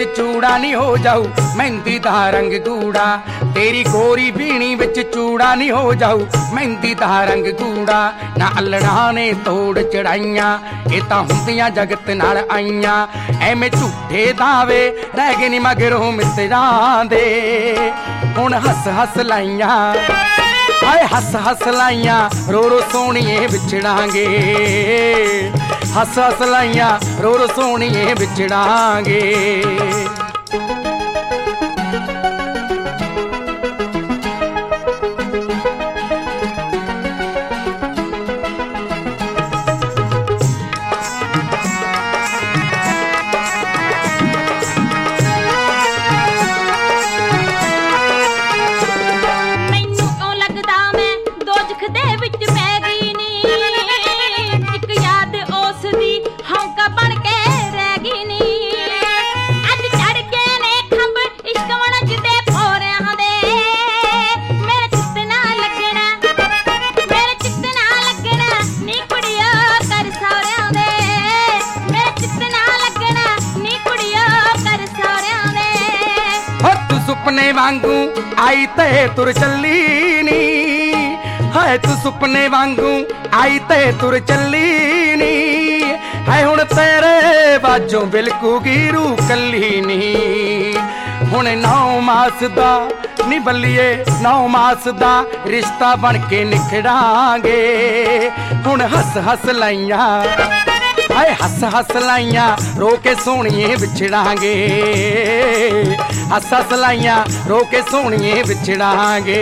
चूड़ा नहीं हो जाऊ मेहंदी दा रंग गूड़ा, तेरी गोरी बीणी विच चूड़ा नहीं हो जाऊ मेहंदी दा रंग गूड़ा। ना अल्लड़ा ने तोड़ चढ़ाइयां ये तां हुंदियां जगत नाल आईयां, एवें झूठे दावे रह गए नी मगरों मित्रां दे। हुण हस हस लाइयां हाय हस हस लाइयां रो रो सोहणीए विछड़ांगे, हस हस लाइयां रो रो सोहणीए विछड़ांगे। सुपने वांगू आई ते तुर चली नी, है तू सुपने वांगू आई ते तुर चली नी, है हुण तेरे बाजों बिलकूगी रूह कली नी। हुण 9 मास दा नी बल्लिए 9 मास दा रिश्ता बन के निखड़ांगे। हुण हस हस लाइयां हाय हस हस लाइयां रो के सोहणीए विछड़ांगे, हस हस लाइयां रो के सोहणीए विछड़ांगे।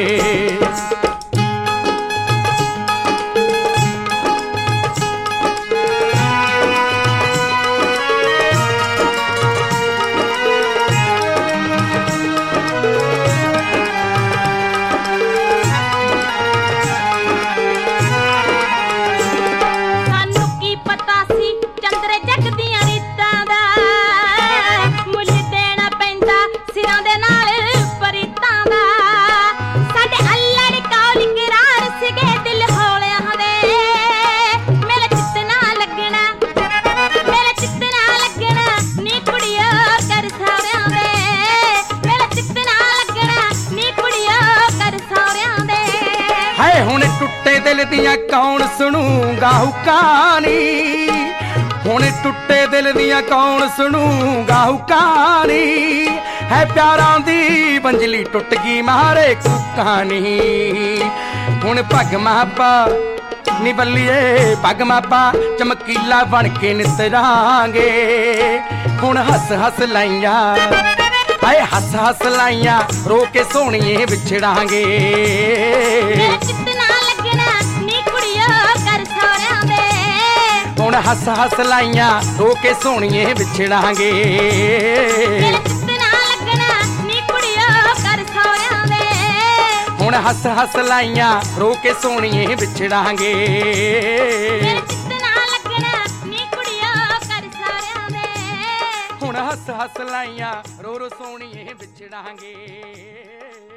हुण टुटे दिल दियां कौन सुनूगा हुकानी, हुण टुटे दिल दियां कौन सुनूगा हुकानी, है प्यारां दी बंजली टुट गई मारे कुकानी। हुण पग मापा नी बल्लिए पग मापा चमकीला बन के नितरांगे। हुण हस हस लाइयां हाय हस हस लाइयां रो के सोहणीए विछड़ांगे। हुण हस हस लाइयां रो के सोहणीए विछड़ांगे। हुण हस हस लाइयां रो के सोहणीए विछड़ांगे। हुण हस हस लाइयां रो रो सोहणीए विछड़ांगे।